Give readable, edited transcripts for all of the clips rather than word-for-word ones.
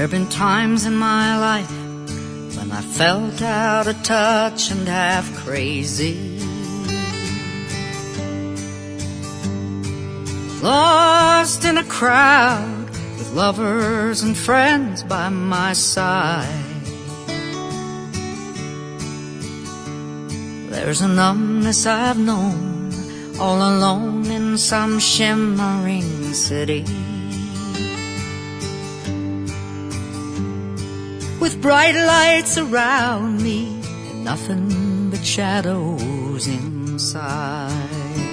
have been times in my life when I felt out of touch and half crazy, lost in a crowd with lovers and friends by my side. There's a numbness I've known, all alone in some shimmering city, with bright lights around me and nothing but shadows inside.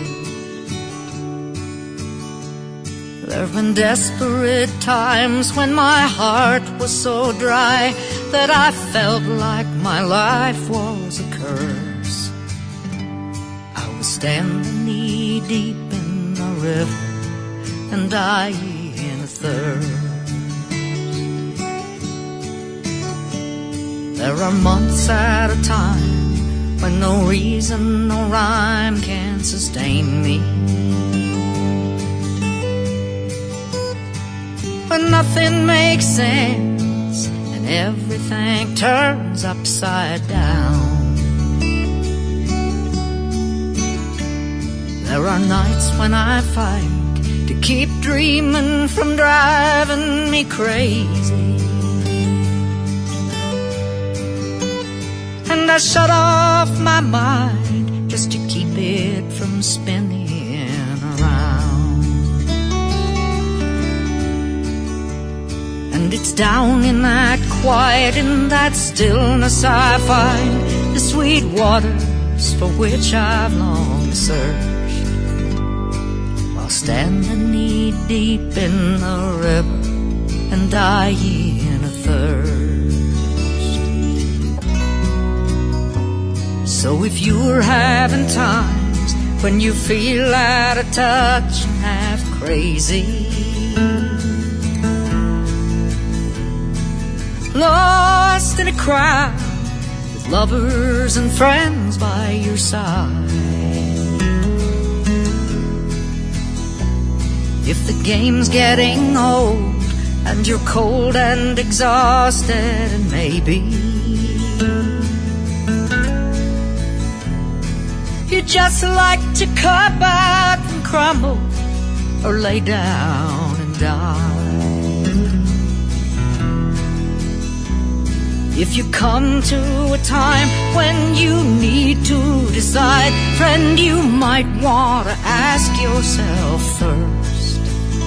There have been desperate times when my heart was so dry that I felt like my life was a curse. I was standing knee-deep in the river and dying in a thirst. There are months at a time when no reason, no rhyme can sustain me, when nothing makes sense and everything turns upside down. There are nights when I fight to keep dreaming from driving me crazy, and I shut off my mind just to keep it from spinning around. And it's down in that quiet, in that stillness I find the sweet waters for which I've long searched, while standing knee-deep in the river and dying in a thirst. So if you're having times when you feel out of touch and half crazy, lost in a crowd with lovers and friends by your side, if the game's getting old and you're cold and exhausted and maybe you'd just like to cop out and crumble or lay down and die. If you come to a time when you need to decide, friend, you might want to ask yourself first,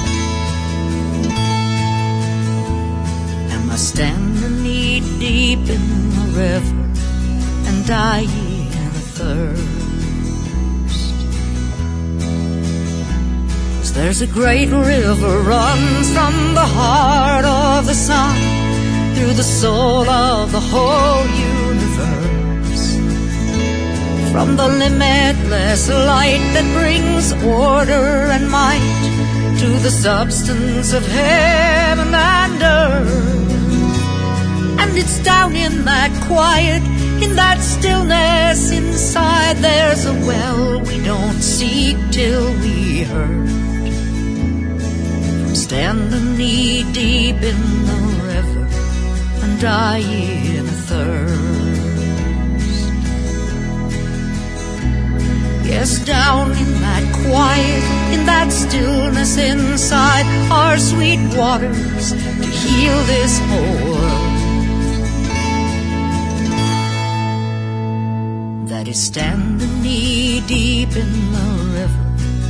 am I standing knee-deep in the river and dying in a thirst? There's a great river runs from the heart of the sun through the soul of the whole universe, from the limitless light that brings order and might to the substance of heaven and earth. And it's down in that quiet, in that stillness inside, there's a well we don't seek till we hurt, standing knee-deep in the river and dying in a thirst. Yes, down in that quiet, in that stillness inside, are sweet waters to heal this whole world, that is standing knee-deep in the river,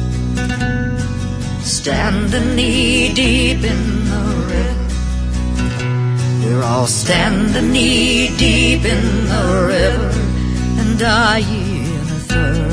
standing knee-deep in the river. We're all standing knee-deep in the river and dying in a thirst.